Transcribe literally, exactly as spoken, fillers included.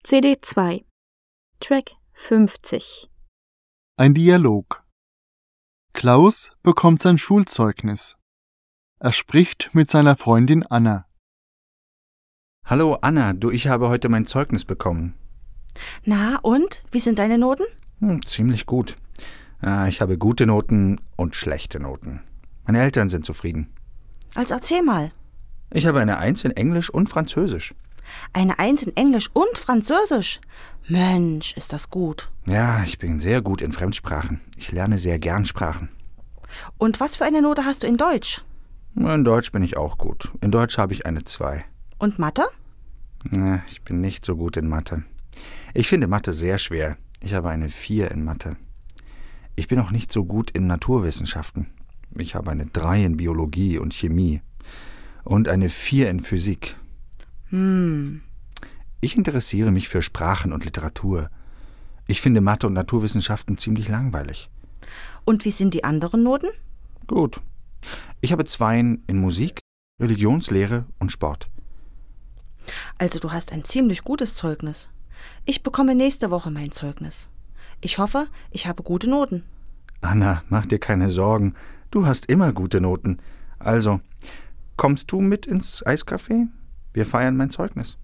C D zwei, Track fünfzig. Ein Dialog. Klaus bekommt sein Schulzeugnis. Er spricht mit seiner Freundin Anna. Hallo Anna, du, ich habe heute mein Zeugnis bekommen. Na und? Wie sind deine Noten? Hm, ziemlich gut. Äh, ich habe gute Noten und schlechte Noten. Meine Eltern sind zufrieden. Also erzähl mal. Ich habe eine Eins in Englisch und Französisch. Eine Eins in Englisch und Französisch? Mensch, ist das gut. Ja, ich bin sehr gut in Fremdsprachen. Ich lerne sehr gern Sprachen. Und was für eine Note hast du in Deutsch? In Deutsch bin ich auch gut. In Deutsch habe ich eine Zwei. Und Mathe? Na, ich bin nicht so gut in Mathe. Ich finde Mathe sehr schwer. Ich habe eine Vier in Mathe. Ich bin auch nicht so gut in Naturwissenschaften. Ich habe eine Drei in Biologie und Chemie. Und eine Vier in Physik. Hm. Ich interessiere mich für Sprachen und Literatur. Ich finde Mathe und Naturwissenschaften ziemlich langweilig. Und wie sind die anderen Noten? Gut. Ich habe Zweien in Musik, Religionslehre und Sport. Also du hast ein ziemlich gutes Zeugnis. Ich bekomme nächste Woche mein Zeugnis. Ich hoffe, ich habe gute Noten. Anna, mach dir keine Sorgen. Du hast immer gute Noten. Also, kommst du mit ins Eiscafé? Wir feiern mein Zeugnis.